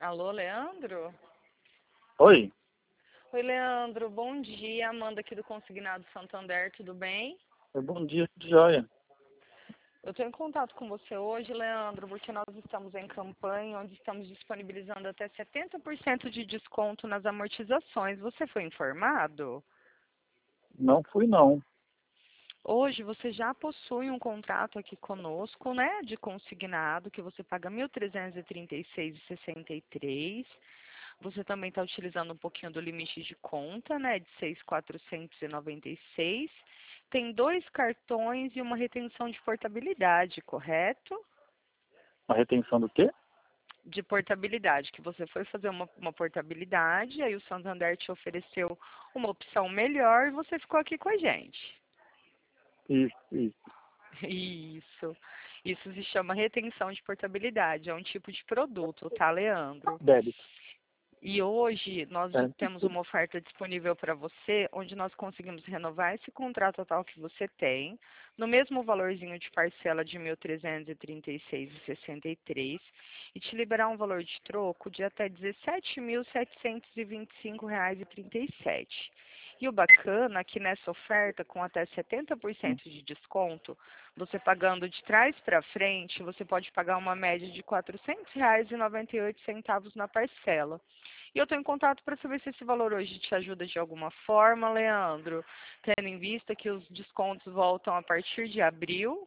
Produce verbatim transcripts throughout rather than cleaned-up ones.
Alô, Leandro? Oi, Oi, Leandro. Bom dia. Amanda aqui do Consignado Santander, tudo bem? bom dia, tudo jóia. Eu estou em contato com você hoje, Leandro, porque nós estamos em campanha onde estamos disponibilizando até setenta por cento de desconto nas amortizações. Você foi informado? Não fui não. Hoje você já possui um contrato aqui conosco, né, de consignado, que você paga mil trezentos e trinta e seis reais e sessenta e três centavos. Você também está utilizando um pouquinho do limite de conta, né, de seis mil quatrocentos e noventa e seis. Tem dois cartões e uma retenção de portabilidade, correto? A retenção do quê? De portabilidade, que você foi fazer uma, uma portabilidade, aí o Santander te ofereceu uma opção melhor e você ficou aqui com a gente. Isso, isso. Isso. Isso se chama retenção de portabilidade. É um tipo de produto, tá, Leandro? Débito. E hoje nós É, temos tudo. uma oferta disponível para você, onde nós conseguimos renovar esse contrato total que você tem, no mesmo valorzinho de parcela de mil trezentos e trinta e seis reais e sessenta e três centavos, e te liberar um valor de troco de até dezessete mil setecentos e vinte e cinco reais e trinta e sete centavos. E o bacana é que nessa oferta, com até setenta por Hum. cento de desconto, você pagando de trás para frente, você pode pagar uma média de quatrocentos reais e noventa e oito centavos na parcela. E eu estou em contato para saber se esse valor hoje te ajuda de alguma forma, Leandro, tendo em vista que os descontos voltam a partir de abril.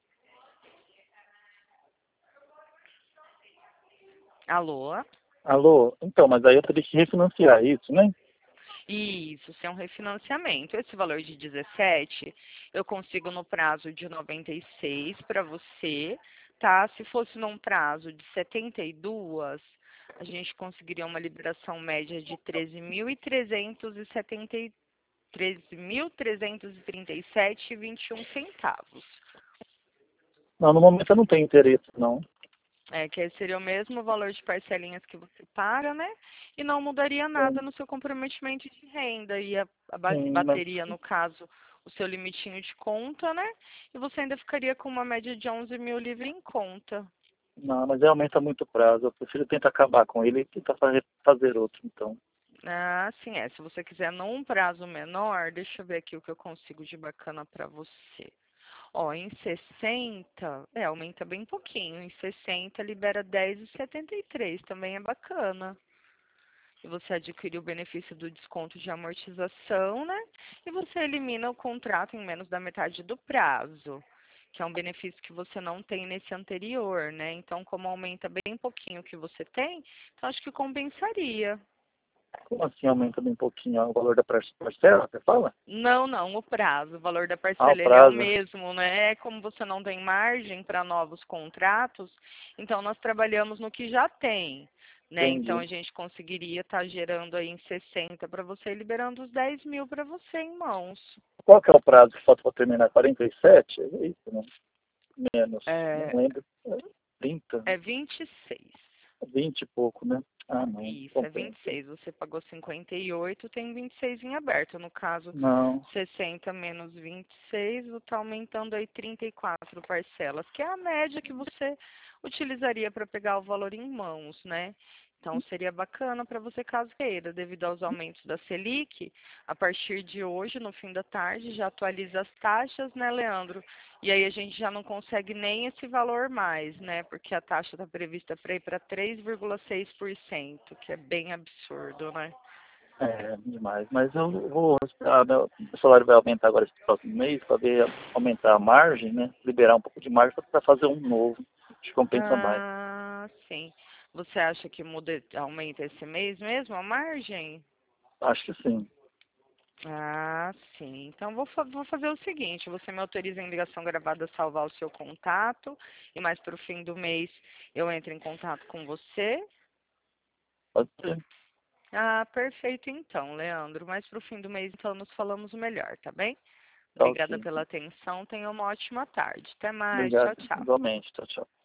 Alô? Alô? Então, mas aí eu teria que refinanciar isso, né? Isso, isso é um refinanciamento. Esse valor de dezessete, eu consigo no prazo de noventa e seis para você, tá? Se fosse num prazo de setenta e dois, a gente conseguiria uma liberação média de treze mil trezentos e setenta e treze mil trezentos e trinta e sete reais e vinte e um centavos. Não, no momento eu não tenho interesse, não. É, que seria o mesmo valor de parcelinhas que você paga, né? E não mudaria nada Sim, no seu comprometimento de renda. E a, a ba- sim, mas, bateria, no caso, o seu limitinho de conta, né? E você ainda ficaria com uma média de onze mil livre em conta. não, mas realmente aumenta muito o prazo. Eu prefiro tentar acabar com ele e tentar fazer, fazer outro, então. Ah, sim, é. Se você quiser num prazo menor, deixa eu ver aqui o que eu consigo de bacana para você. Ó, em sessenta, é, aumenta bem pouquinho. Em sessenta libera dez e setenta e três, também é bacana. E você adquire o benefício do desconto de amortização, né? E você elimina o contrato em menos da metade do prazo, que é um benefício que você não tem nesse anterior, né? Então, como aumenta bem pouquinho o que você tem, então acho que compensaria. Como assim aumenta bem pouquinho o valor da par- parcela, você fala? Não, não, o prazo, o valor da Ah, o parcela ele é o prazo. mesmo, né? Como você não tem margem para novos contratos, então nós trabalhamos no que já tem, né? Então Entendi. a gente conseguiria estar gerando aí em sessenta para você e liberando os dez mil para você em mãos. Qual que é o prazo que falta para terminar? quarenta e sete? É isso, né? Menos. Não É, lembro. É trinta? é vinte e seis. vinte e pouco, né? Ah, não. Isso, é vinte Compensa. e seis. Você pagou cinquenta e oito, tem vinte e seis em aberto. No caso, Não. sessenta menos vinte e seis, está aumentando aí trinta e quatro parcelas, que é a média que você utilizaria para pegar o valor em mãos, né? Então, seria bacana para você caso queira, devido aos aumentos da Selic, a partir de hoje, no fim da tarde, já atualiza as taxas, né, Leandro? E aí a gente já não consegue nem esse valor mais, né? Porque a taxa está prevista para ir para três vírgula seis por cento, que é bem absurdo, né? É demais. Mas eu vou esperar, né? O salário vai aumentar agora esse próximo mês para ver aumentar a margem, né? Liberar um pouco de margem para fazer um novo. Acho que compensa mais. Ah, sim. Você acha que muda, aumenta esse mês mesmo a margem? Acho que sim. Ah, sim. Então vou, fa- vou fazer o seguinte, você me autoriza em ligação gravada a salvar o seu contato e mais para o fim do mês eu entro em contato com você. Pode ser. Ah, perfeito então, Leandro. Mais para o fim do mês então nos falamos melhor, tá bem? Tá Obrigada ok. pela atenção. Tenha uma ótima tarde. Até mais. Tchau, Obrigado. tchau. Igualmente. Tchau, tchau.